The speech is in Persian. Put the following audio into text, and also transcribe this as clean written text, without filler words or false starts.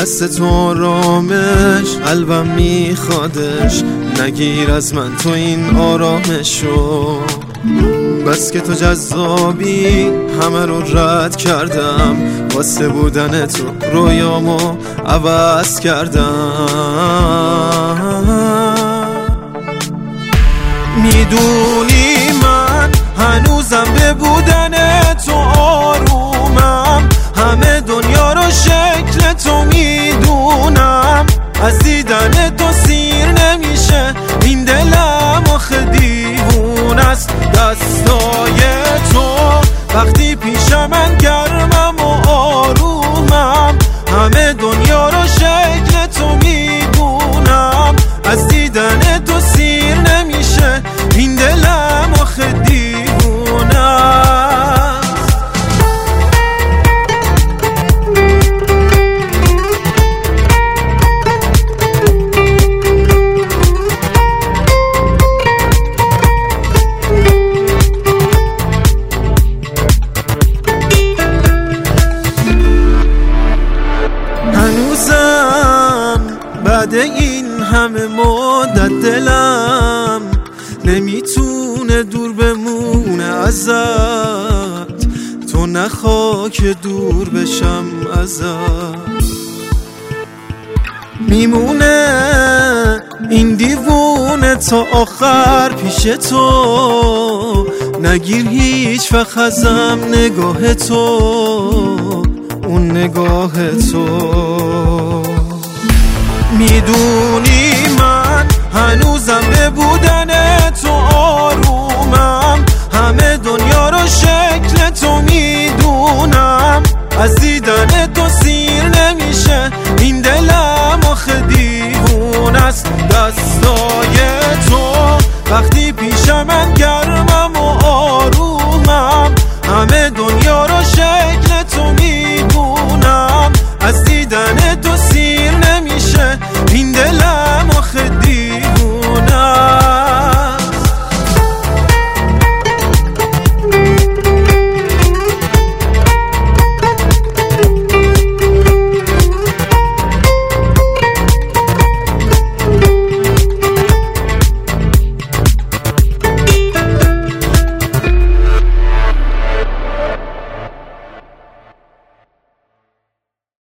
دست تو آرامش قلبم میخوادش، نگیر از من تو این آرامشو. بس که تو جذابی همه رو رد کردم، واسه بودن تو رویامو عوض کردم. میدونی من هنوزم به بودن تو آرومم، همه دنیا رو شکل تو میدونم. از دیدن تو سیر نمیشه این دلم، آخه دیوون است دستای تو. وقتی پیش من گرمم و آرومم، همه دنیا رو شکل تو میدونم. از دیدن تو سیر نمیشه این دلم، آخه دیوون است. هنوزم بعد این همه مدت دلم نمیتونه دور بمونه ازت. تو نخوا که دور بشم ازت، میمونه این دیوونه تا آخر پیش تو. نگیر هیچ وقت ازم نگاه تو، اون نگاه تو. میدونی من هنوزم به بودن تو آرومم، همه دنیا رو